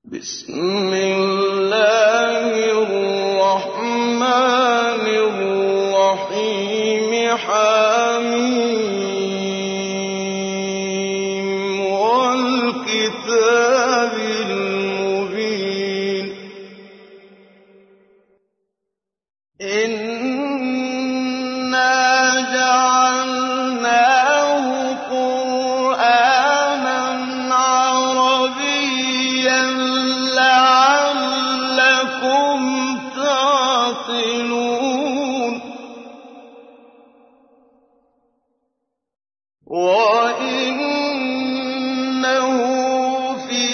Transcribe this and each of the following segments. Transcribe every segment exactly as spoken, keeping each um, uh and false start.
بسم الله الرحمن الرحيم حميم والكتاب المبين إنا جعلناه قرآنا عربيا لعلكم تعقلون وإنه في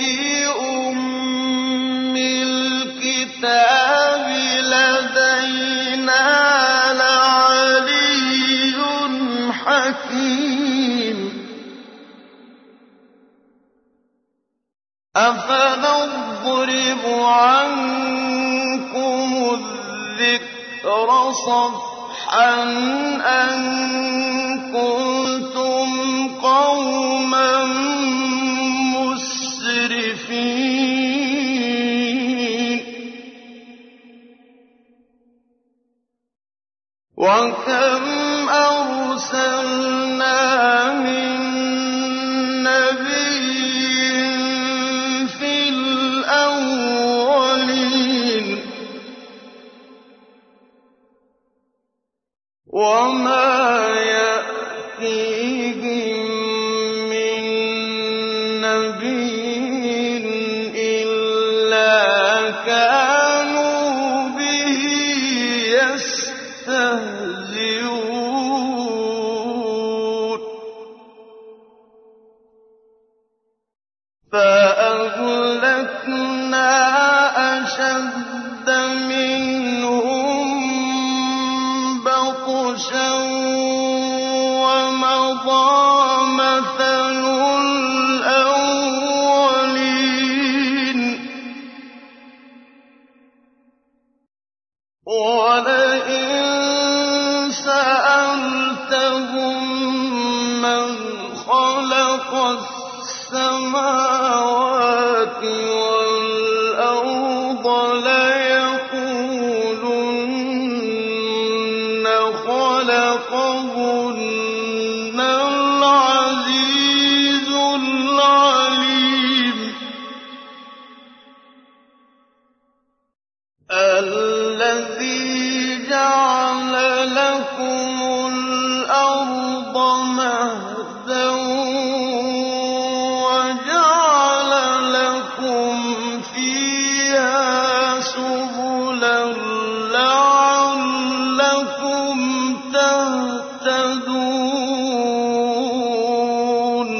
أم الكتاب لدينا لعلي حكيم أفنضرب عنكم الذكر صفحا أن كنتم قوما مسرفين وكم أرسلنا من نبي في الأولين وما يأتيهم من نبي إلا كانوا به يستهزئون فأهلكنا أشد منهم بطشا ومضى مثل الأولين ولئن سألتهم من خلق السماوات والأرض ليقولن خلقهن العزيز العليم الذي جعل لكم الأرض مهدا وجعل لكم فيها سبلا لعلكم تهتدون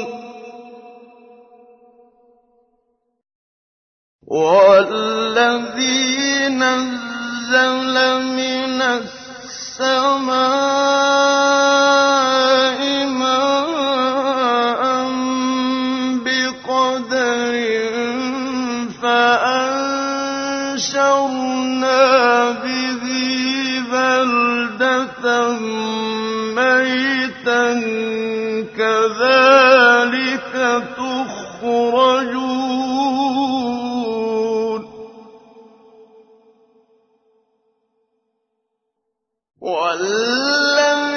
والذي نزل من السماء ماء بقدر فأنشرنا به بلدة ميتا كذلك تخرجون والذي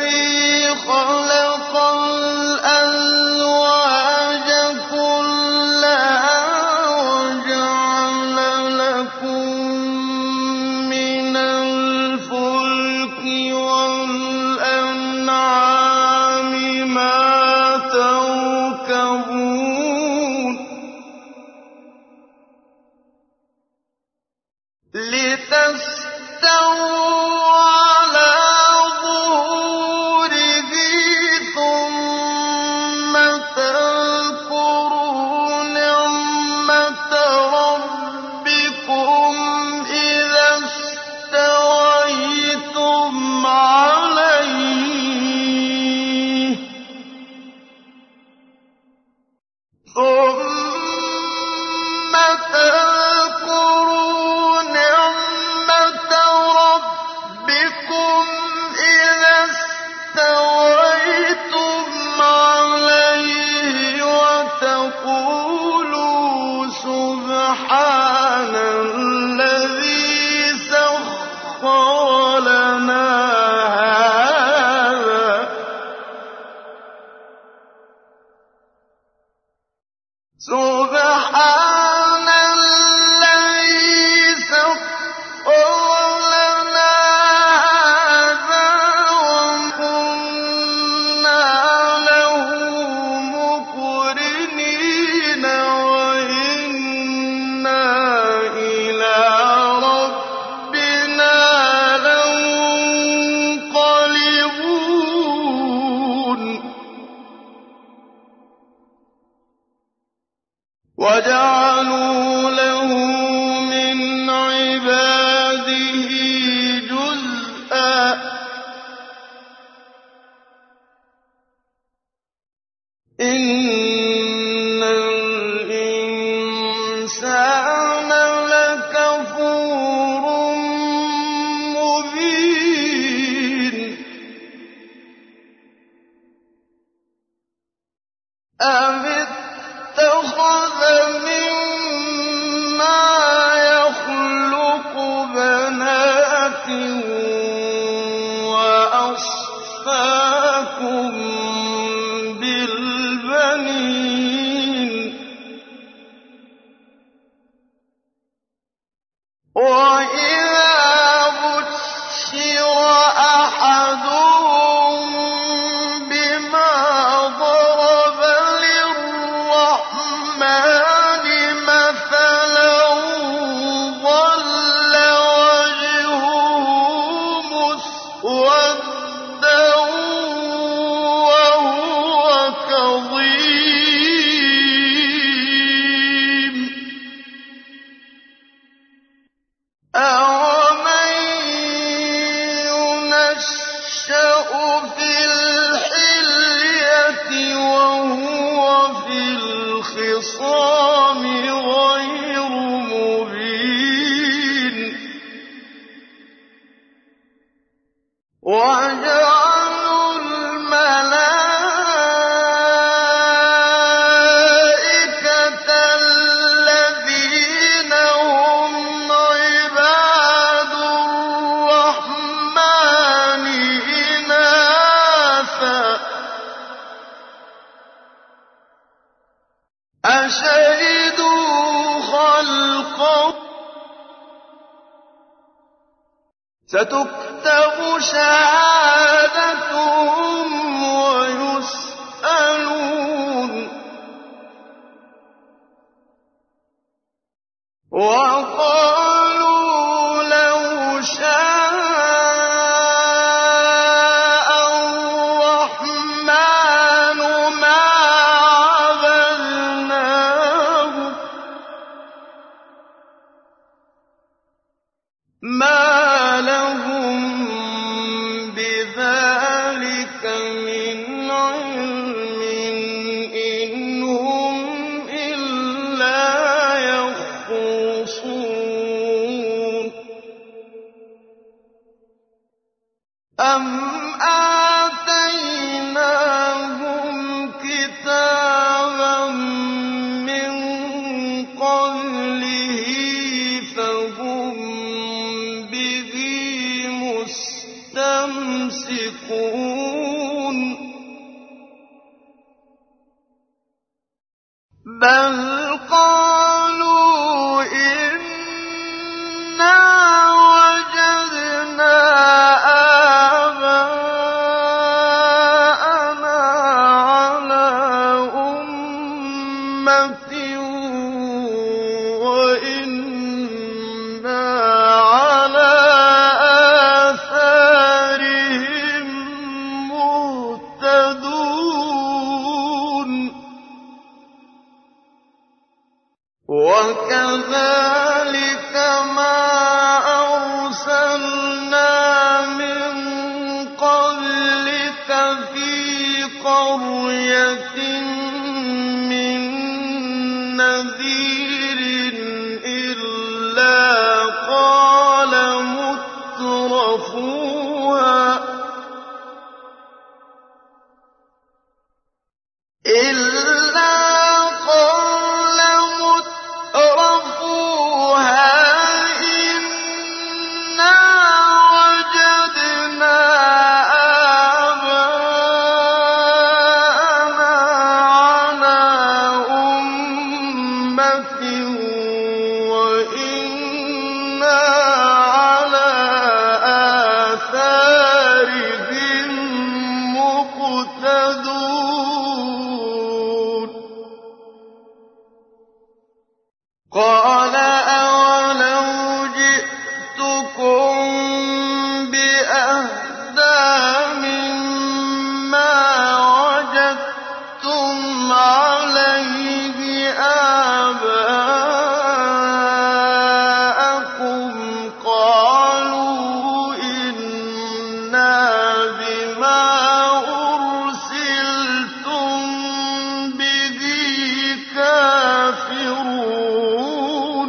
سبحان الذي سخر لنا هذا وكنا له مقرنين وإنا إلى ربنا لمنقلبون وجعلوا له من عباده جزءا إن الإنسان لكفور مبين أم اتخذ مما يخلق بنات وأصفاكم بالبنين وإذا بشر أحدهم بما ضرب للرحمن مثلا ظل وجهه مسودا وهو كظيم أَوَمَن يُنَشَّأُ فِي الْحِلْيَةِ وَهُوَ فِي الْخِصَامِ غَيْرُ مُبِينٍ وَجَعَلُوا الْمَلَائِكَةَ الَّذِينَ هُمْ عِبَادُ الرَّحْمَٰنِ إِنَاثًا أَشَهِدُوا خَلْقَهُمْ ۚ سَتُكْتَبُ شَهَادَتُهُمْ وَيُسْأَلُونَ وَقَالُوا لَوْ شَاءَ الرَّحْمَٰنُ مَا عَبَدْنَاهُمْ مَا لَهُم بِذَٰلِكَ مِنْ عِلْمٍ إِنْ هُمْ إِلَّا يَخْرُصُونَ أَمْ آتَيْنَاهُمْ كِتَابًا مِّن قَبْلِهِ فَهُم بِهِ مُسْتَمْسِكُونَ بَلْ قَالُوا إِنَّا وَجَدْنَا آبَاءَنَا عَلَىٰ أُمَّةٍ وَإِنَّا عَلَىٰ آثَارِهِم مُّهْتَدُونَ وَكَذَٰلِكَ مَا أَرْسَلْنَا مِن قَبْلِكَ فِي قَرْيَةٍ مِّن نَّذِيرٍ إِلَّا قَالَ مُتْرَفُوهَا إِلَّا قَالَ مُتْرَفُوهَا إِنَّا وَجَدْنَا آبَاءَنَا عَلَىٰ أُمَّةٍ وَإِنَّا عَلَىٰ آثَارِهِم مُّقْتَدُونَ قَالَ أَوَلَوْ جِئْتُكُم بِأَهْدَىٰ مِمَّا وَجَدتُّمْ عَلَيْهِ آبَاءَكُمْ قَالُوا إِنَّا بِمَا أُرْسِلْتُم بِهِ كَافِرُونَ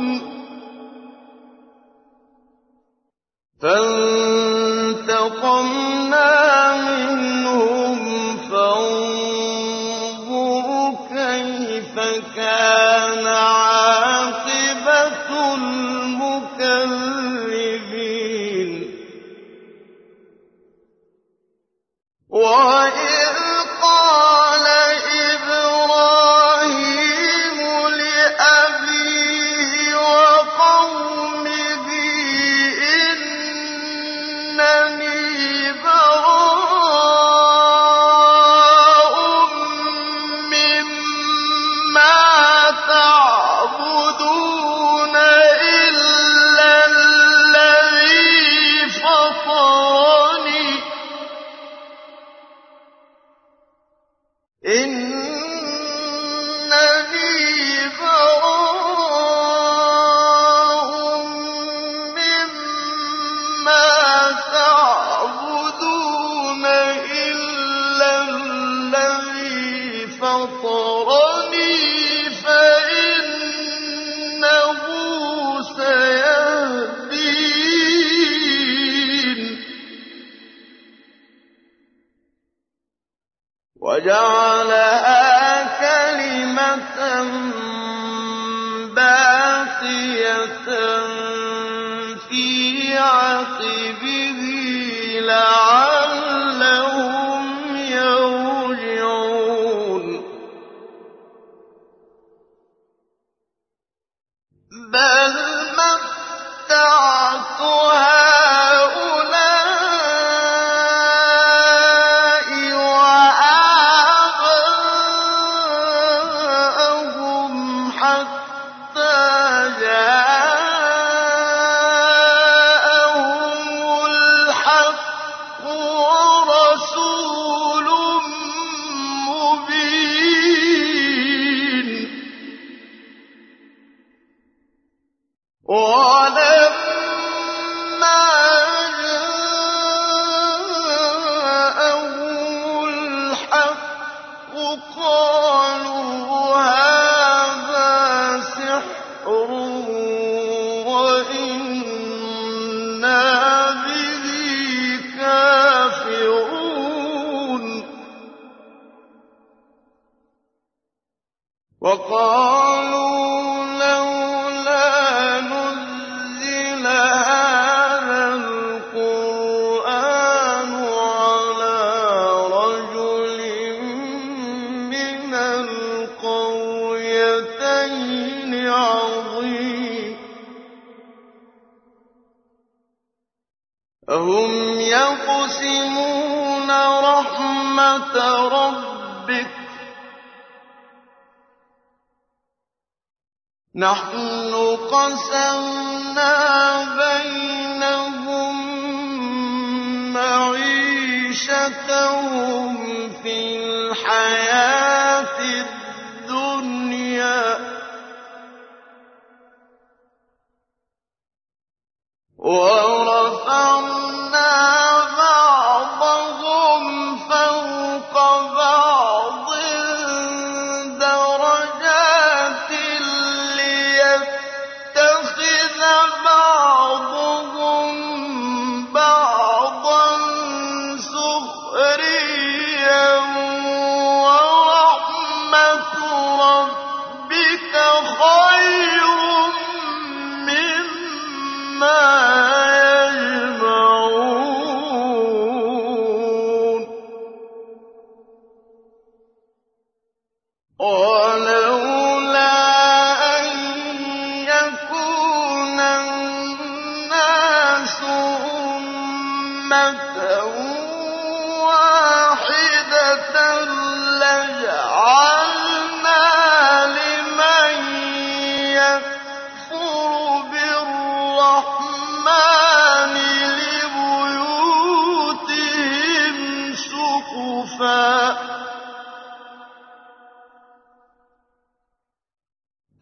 فَانتَقَمْنَا مِنْهُمْ فَانظُرْ كَيْفَ كَانَ عَاقِبَةُ الْمُكَذِّبِينَ وَإِذْ قَالَ إِبْرَاهِيمُ لِأَبِيهِ وَقَوْمِهِ إِنَّنِي بَرَاءٌ مِّمَّا تَعْبُدُونَ إِلَّا الَّذِي فَطَرَنِي إِنَّنِي بَرَاءٌ مِّمَّا تَعْبُدُونَ إِلَّا الَّذِي فَطَرَنِي فَإِنَّهُ سَيَهْدِينِ وَجَعَلَهَا كَلِمَةً بَاقِيَةً فِي عَقِبِهِ لَعَلَّهُمْ يَرْجِعُونَ بَلْ مَتَّعْتُ هَٰؤُلَاءِ وَآبَاءَهُمْ حَتَّىٰ جَاءَهُمُ الْحَقُّ وَرَسُولٌ مُّبِينٌ وَلَمَّا جَاءَهُمُ الْحَقُّ قَالُوا هَٰذَا سِحْرٌ وَإِنَّا بِهِ كَافِرُونَ وَقَالُوا لَوْلَا نُزِّلَ هَٰذَا الْقُرْآنُ عَلَىٰ رَجُلٍ مِّنَ الْقَرْيَتَيْنِ عَظِيمٍ أَهُمْ يَقْسِمُونَ رَحْمَتَ رَبِّكَ نَحْنُ قَسَمْنَا بَيْنَهُم مَّعِيشَتَهُمْ فِي الْحَيَاةِ الدُّنْيَا وَرَفَعْنَا بَعْضَهُمْ فَوْقَ بَعْضٍ دَرَجَاتٍ لِّيَتَّخِذَ بَعْضُهُم بَعْضًا سُخْرِيًّا ۗ وَرَحْمَةُ رَبِّكَ خَيْرٌ مِّمَّا يَجْمَعُونَ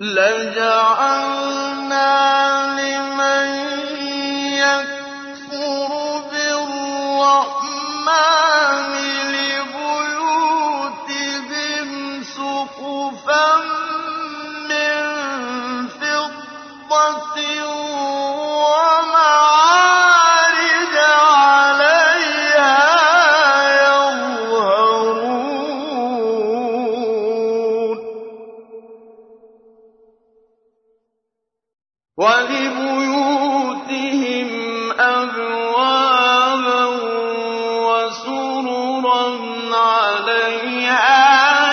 لَجَعَلْنَا لِمَن يَكْفُرُ بِالرَّحْمَٰنِ لِبُيُوتِهِمْ سُقُفًا مِّن فِضَّةٍ وَمَعَارِجَ عَلَيْهَا يَظْهَرُونَ وَلِبُيُوتِهِمْ أَبْوَابًا وَسُرُرًا عَلَيْهَا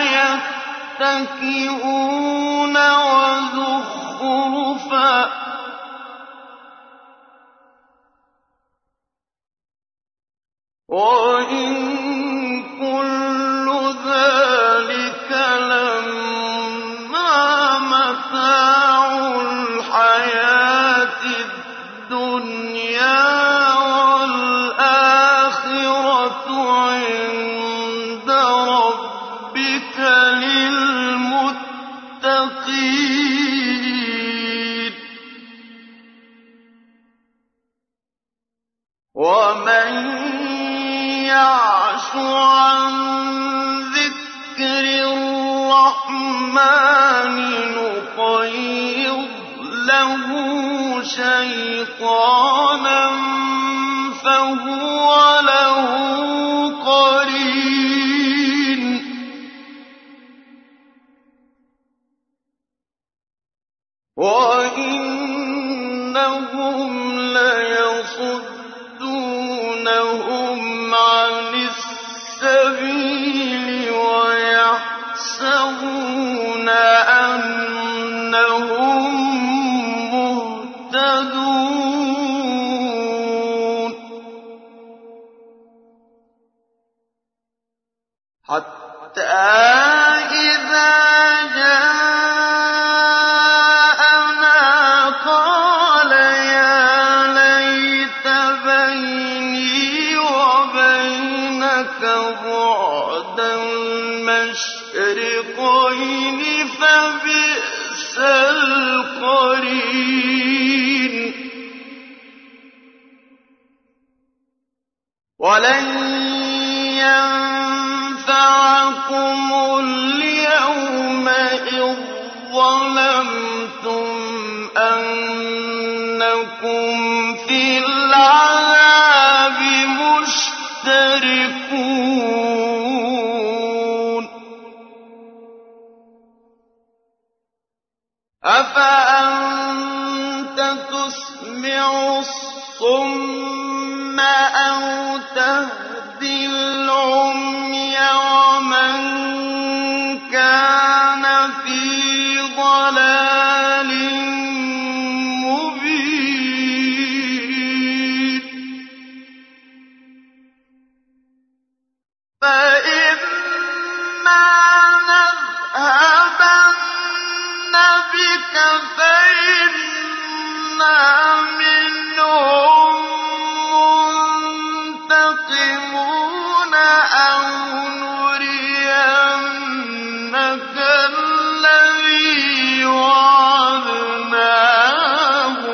يَتَّكِئُونَ وَزُخْرُفًا ۚ وَإِن كُلُّ ذَٰلِكَ لَمَّا مَتَاعُ الْحَيَاةِ الدُّنْيَا ۖ وَالْآخِرَةُ عِندَ رَبِّكَ لِلْمُتَّقِينَ وَمَن يَعْشُ عَن ذِكْرِ الرَّحْمَٰنِ نُقَيِّضْ لَهُ شَيْطَانًا فَهُوَ لَهُ قَرِينٌ وَإِنَّهُمْ لَيَصُدُّونَهُمْ عَنِ السَّبِيلِ وَيَحْسَبُونَ أَنَّهُم مُّهْتَدُونَ حَتَّىٰ إِذَا جَاءَنَا قَالَ يَا لَيْتَ بَيْنِي وَبَيْنَكَ بُعْدَ الْمَشْرِقَيْنِ فَبِئْسَ الْقَرِينُ وَلَن يَنفَعَكُمُ الْيَوْمَ إِذ ظَّلَمْتُمْ أَنَّكُمْ فِي الْعَذَابِ مُشْتَرِكُونَ أَفَأَنتَ تُسْمِعُ الصُّمَّ أَوْ تَهْدِي الْعُمْيَ وَمَن كَانَ فِي ضَلَالٍ مُّبِينٍ فَإِمَّا نَذْهَبَنَّ بِكَ فَإِنَّا مِنْهُم مُّنتَقِمُونَ أَوْ نُرِيَنَّكَ الَّذِي وَعَدْنَاهُمْ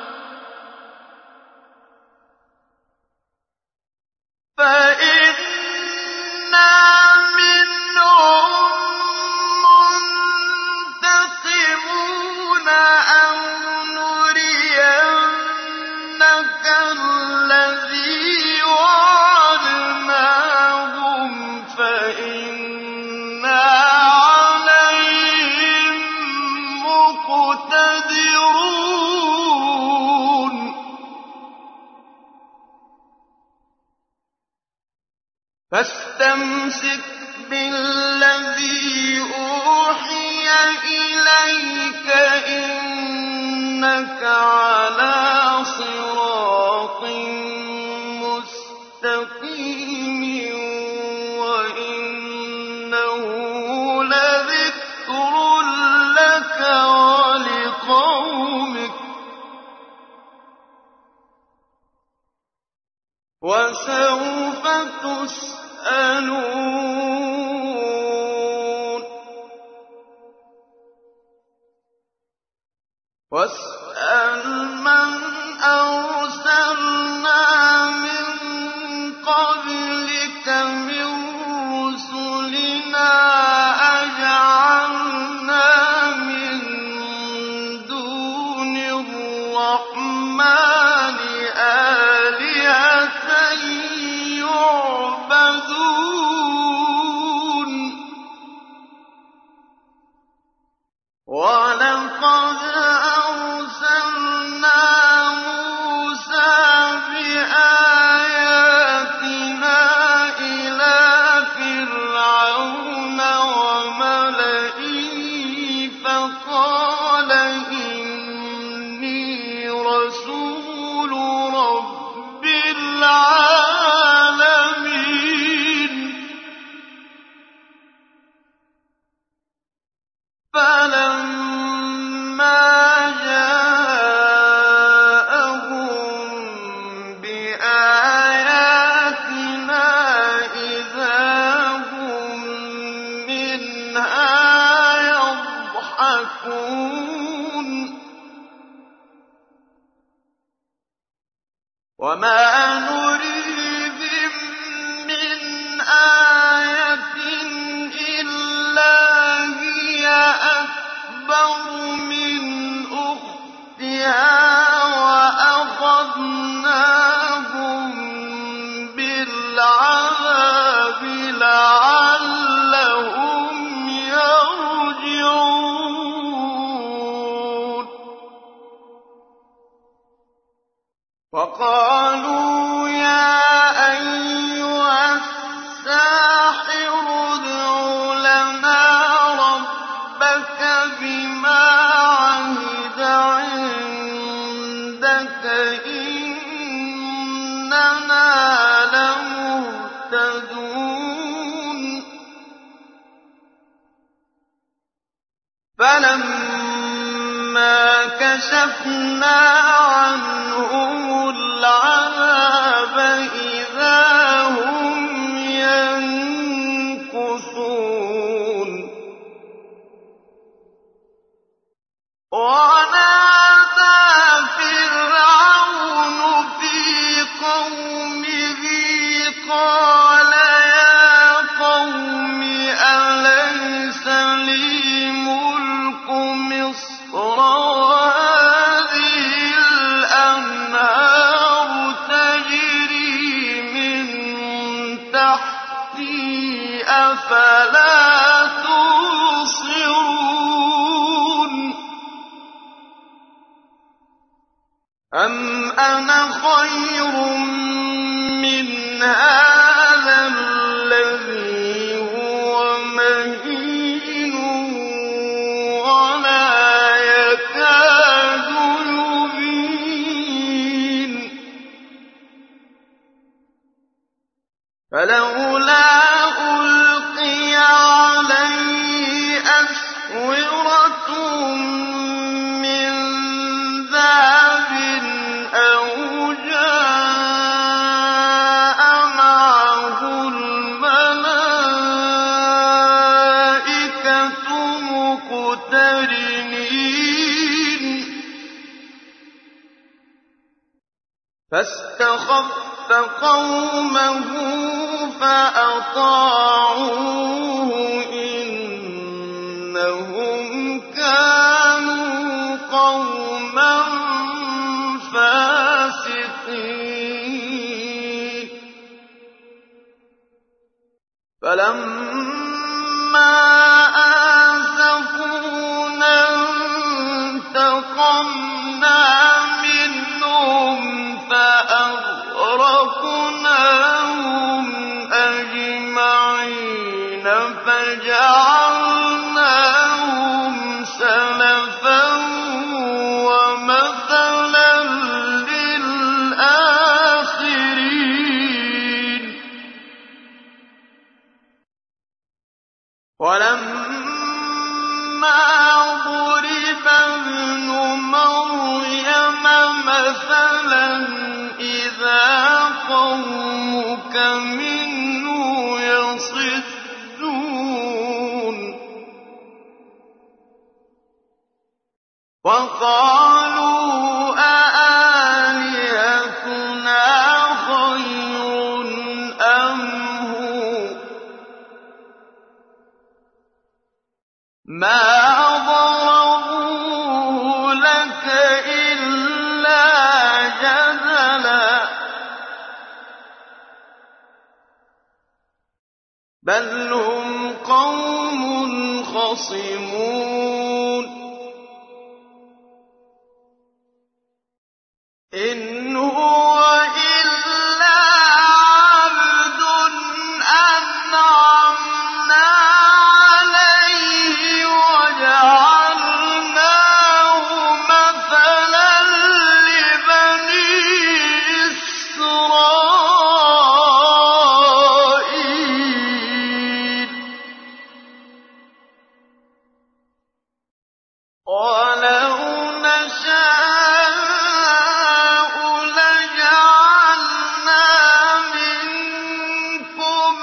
فَإِنَّا مِنْهُم مُّنتَقِمُونَ أَوْ نُرِيَنَّكَ الَّذِي وَعَدْنَاهُمْ فَإِنَّا عَلَيْهِم مُّقْتَدِرُونَ فَاسْتَمْسِكْ بِالَّذِي أُوحِيَ إِلَيْكَ ۖ إِنَّكَ عَلَىٰ صِرَاطٍ مُّسْتَقِيمٍ وَإِنَّهُ لَذِكْرٌ لَّكَ وَلِقَوْمِكَ وَسَوْفَ تُسْأَلُونَ. واسأل من أرسلنا من قبلك من رسلنا أجعلنا من دون الرحمن آلهة يعبدون ولقد أرسلنا موسى بآياتنا إلى فرعون وملئه فقال إني رسول رب العالمين فلما جاءهم بآياتنا إذا هم منها يضحكون وما نريهم من آية إلا هي أكبر من أختها وأخذناهم بالعذاب لعلهم يرجعون وقالوا يا أيها الساحر ادع لنا ربك بما عهد عندك إننا لمهتدون فلما كشفنا عنهم العذاب إذا هم ينكثون ونادى فرعون في قومه قال يا قوم أليس لي ملك مصر وهذه الأنهار تجري من تحتي أفلا تبصرون أم أنا خير من هذا الذي هو مهين ولا يكاد يبين فلولا ألقي عليه أسورة من ذهب أو جاء معه الملائكة مقترنين فاستخف قومه فأطاعوه إنهم كانوا قوما فاسقين فلما آسفونا انتقمنا منهم فأغرقناهم أجمعين فجعلناهم سلفا ومثلا للآخرين ولما ضرب ابن مريم مثلا إذا قومك منه يصدون وَقَالُوا أَآلِهَتُنَا خَيْرٌ أَمْ هُوَ ۚ مَا ضَرَبُوهُ لَكَ إِلَّا جَدَلًا ۚ بَلْ هُمْ قَوْمٌ خَصِمُونَ إِنْ هُوَ إِلَّا عَبْدٌ أَنْعَمْنَا عَلَيْهِ وَجَعَلْنَاهُ مَثَلًا لِّبَنِي إِسْرَائِيلَ وَلَوْ نَشَاءُ لَجَعَلْنَا مِنكُم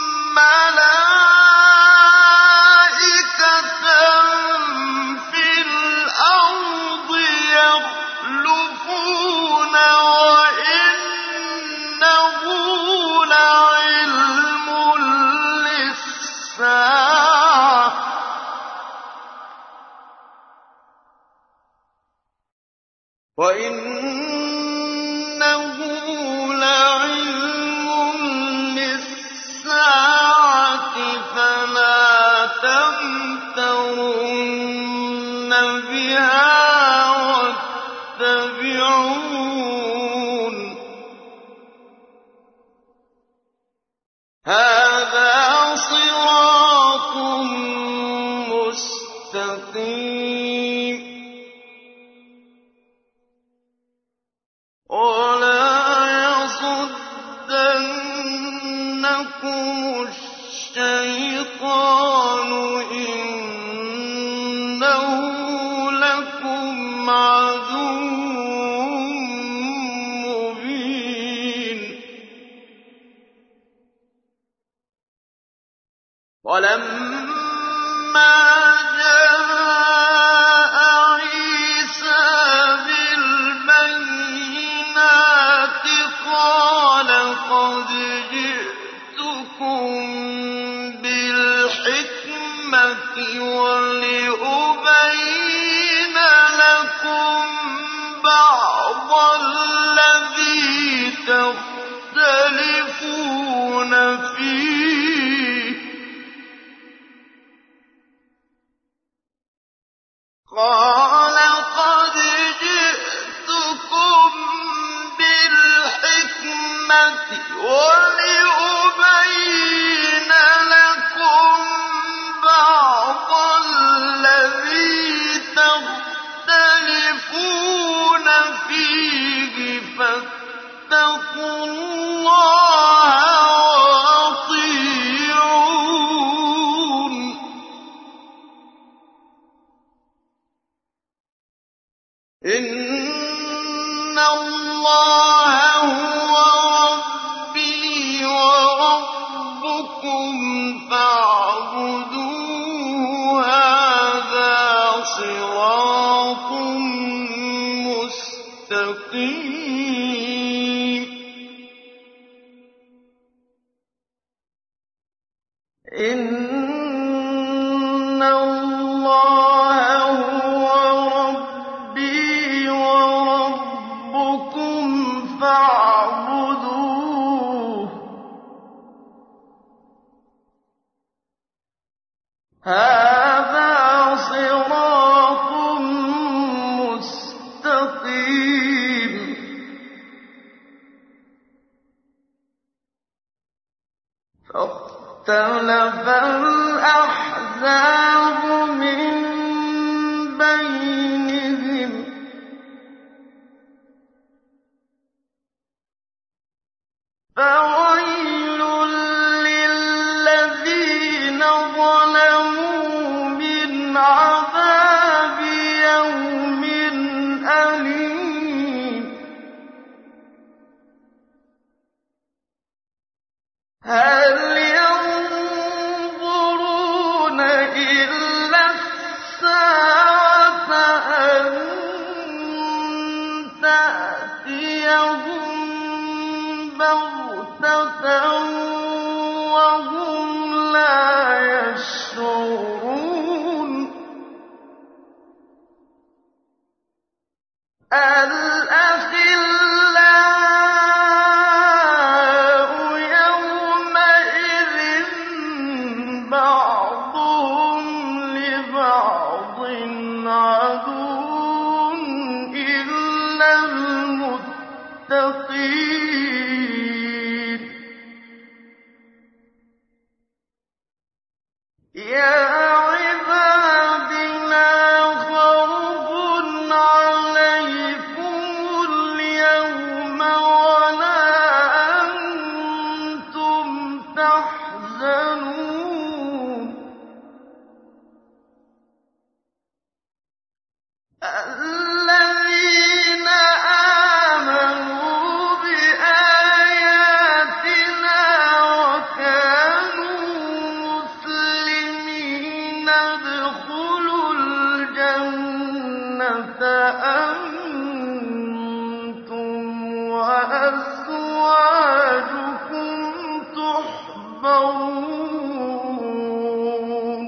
مَّلَائِكَةً فِي الْأَرْضِ يَخْلُفُونَ ۖ وَإِنَّهُ لَعِلْمٌ لِّلسَّاعَةِ وَإِنَّهُ لَعِلْمٌ لِّلسَّاعَةِ فَلَا تَمْتَرُنَّ بِهَا وَاتَّبِعُونِ ۚ هَٰذَا صِرَاطٌ مُّسْتَقِيمٌ وَلَا يَصُدَّنَّكُمُ الشَّيْطَانُ ۖ إِنَّهُ لَكُمْ عَدُوٌّ مُّبِينٌ وَلَمَّا جَاءَ عِيسَىٰ بِالْبَيِّنَاتِ قَالَ قَدْ جِئْتُكُم بِالْحِكْمَةِ وَلِأُبَيِّنَ لَكُم بَعْضَ الَّذِي تَخْتَلِفُونَ فِيهِ ۖ قَالَ قَدْ جِئْتُكُم بِالْحِكْمَةِ وَلِأُبَيِّنَ لَكُم بَعْضَ الَّذِي تَخْتَلِفُونَ فِيهِ ۖ فَاتَّقُوا اللَّهَ وَأَطِيعُونِ ۚ إِنَّ اللَّهَ هُوَ رَبِّي وَرَبُّكُمْ فَاعْبُدُوهُ ۚ هَٰذَا صِرَاطٌ مُّسْتَقِيمٌ إِنَّ اللَّهَ هُوَ رَبِّي وَرَبُّكُمْ فَاعْبُدُوهُ ۚ هَٰذَا صِرَاطٌ مُّسْتَقِيمٌ فَاخْتَلَفَ الْأَحْزَابُ مِن بَيْنِهِمْ ۖ فَوَيْلٌ لِّلَّذِينَ ظَلَمُوا مِنْ عَذَابِ يَوْمٍ أَلِيمٍ هَلْ يَنظُرُونَ يَأْتِيَهُم بَغْتَةً وَهُمْ لَا يَشْعُرُونَ الْأَخِلَّاءُ يَوْمَئِذٍ بَعْضُهُمْ لِبَعْضٍ عَدُوٌّ إِلَّا الْمُتَّقِينَ يَا عِبَادِ لَا خَوْفٌ عَلَيْكُمُ الْيَوْمَ وَلَا أَنتُمْ تَحْزَنُونَ الَّذِينَ آمَنُوا بِآيَاتِنَا وَكَانُوا مُسْلِمِينَ ادْخُلُوا الْجَنَّةَ أَنتُمْ وَأَزْوَاجُكُمْ تُحْبَرُونَ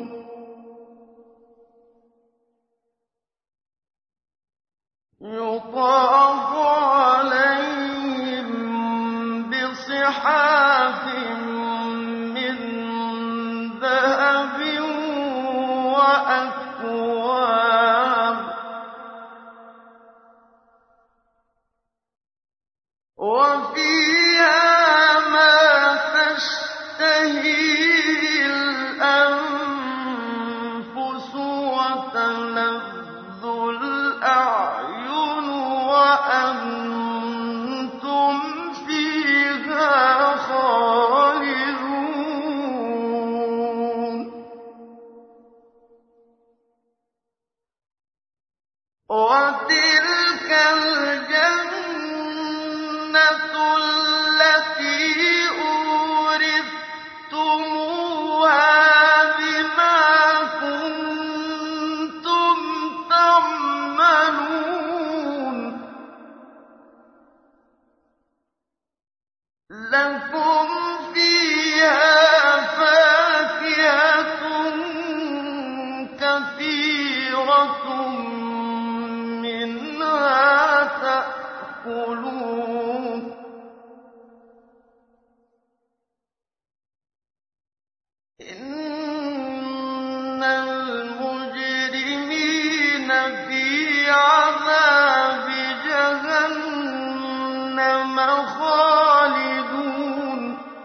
يُطَافُ عَلَيْهِم بِصِحَافٍ مِّن ذَهَبٍ وَأَكْوَابٍ ۖ وَفِيهَا مَا تَشْتَهِيهِ الْأَنفُسُ وَتَلَذُّ الْأَعْيُنُ وَأَنتُمْ فِيهَا خَالِدُونَ وَتِلْكَ الْجَنَّةُ الَّتِي أُورِثْتُمُوهَا بِمَا كُنتُمْ تَعْمَلُونَ لَكُمْ فِيهَا فَاكِهَةٌ كَثِيرَةٌ مِّنْهَا تَأْكُلُونَ إِنَّ الْمُجْرِمِينَ فِي عَذَابِ جَهَنَّمَ خَالِدُونَ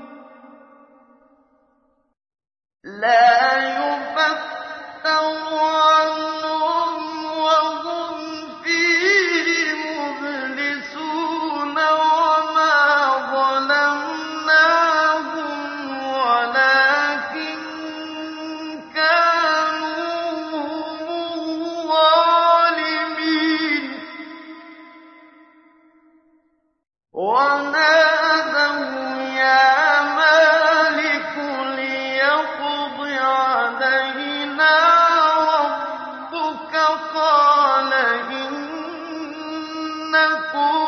لَا يُفَتَّرُ عَنْهُمْ وَهُمْ فِيهِ مُبْلِسُونَ وَمَا ظَلَمْنَاهُمْ وَلَٰكِن كَانُوا هُمُ الظَّالِمِينَ وَنَادَوْا يَا مَالِكُ لِيَقْضِ عَلَيْنَا رَبُّكَ قَالَ إِنَّكُم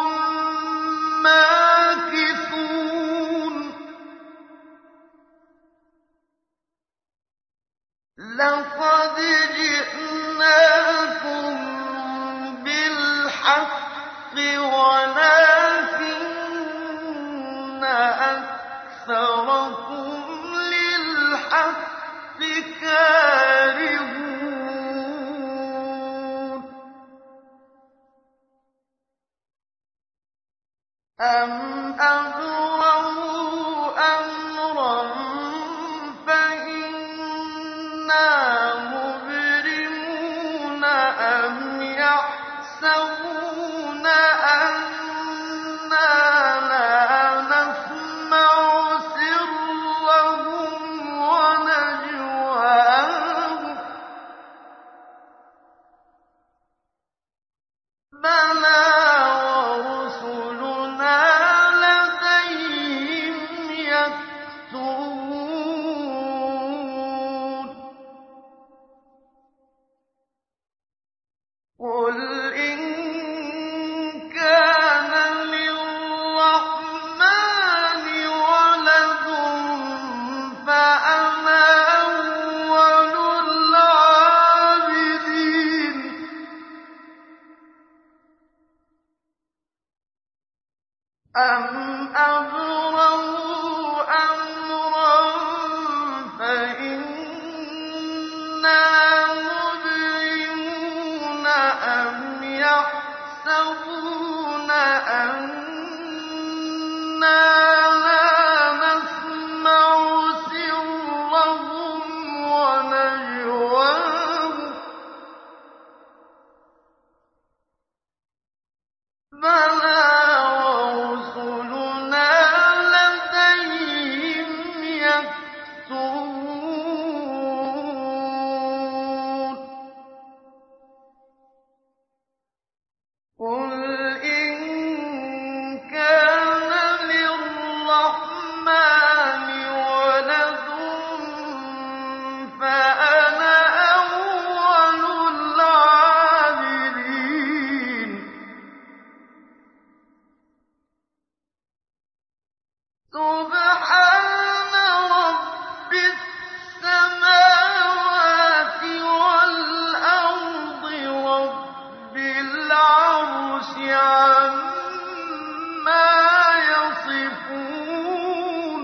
مَّاكِثُونَ لَقَدْ جِئْنَاكُم بِالْحَقِّ وَلَٰكِنَّ أَكْثَرَكُمْ لِلْحَقِّ كَارِهُونَ أَمْ أَبْرَمُوا أَمْرًا فَإِنَّا مُبْرِمُونَ أَمْ يَحْسَبُونَ أَنَّا لَا نَسْمَعُ سِرَّهُمْ وَنَجْوَاهُمْ بَلَىٰ وَرُسُلُنَا لَدَيْهِمْ يَكْتُبُونَ قُلْ إِن كَانَ لِرَبِّكُمْ أَمْ أَبْرَمُوا أَمْرًا فَإِنَّا مُبْرِمُونَ أَمْ يَحْسَبُونَ أَنَّا لَا نَسْمَعُ سِرَّهُمْ وَنَجْوَاهُم ۚ بَلَىٰ وَرُسُلُنَا لَدَيْهِمْ يَكْتُبُونَ قُلْ إِن كَانَ لِلرَّحْمَٰنِ وَلَدٌ فَأَنَا أَوَّلُ الْعَابِدِينَ سُبْحَانَ رَبِّ السَّمَاوَاتِ وَالْأَرْضِ رَبِّ الْعَرْشِ عَمَّا يَصِفُونَ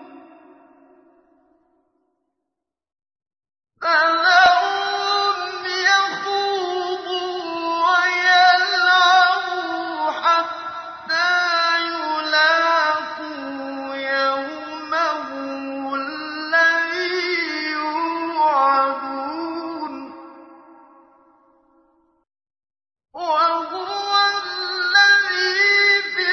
فَذَرْهُمْ يَخُوضُوا وَيَلْعَبُوا حَتَّىٰ يُلَاقُوا يَوْمَهُمُ الَّذِي يُوعَدُونَ وَهُوَ الَّذِي فِي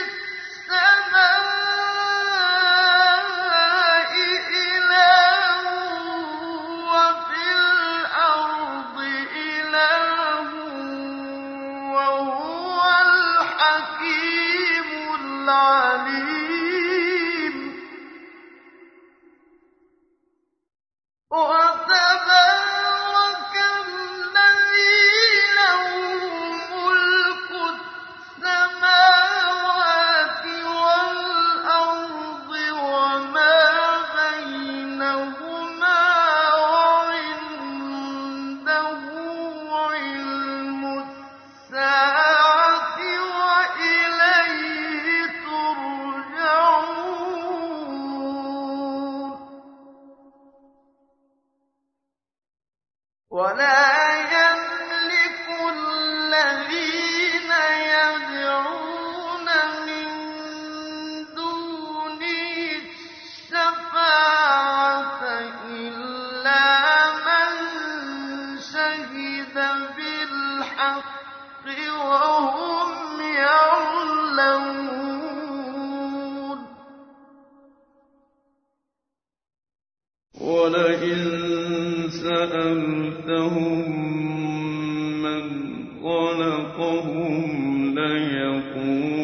السَّمَاءِ إِلَٰهٌ وَفِي الْأَرْضِ إِلَٰهٌ وَهُوَ الْحَكِيمُ الْعَلِيمُ وَتَبَارَكَ الَّذِي لَهُ مُلْكُ السَّمَاوَاتِ وَالْأَرْضِ وَمَا بَيْنَهُمَا وَعِندَهُ عِلْمُ السَّاعَةِ وَإِلَيْهِ تُرْجَعُونَ وَلَا يَمْلِكُ الَّذِينَ يَدْعُونَ مِن دُونِهِ الشَّفَاعَةَ إِلَّا مَن شَهِدَ بِالْحَقِّ وَهُمْ يَعْلَمُونَ وَلَئِن سَأَلْتَهُم مَّنْ خَلَقَهُمْ لَيَقُولُنَّ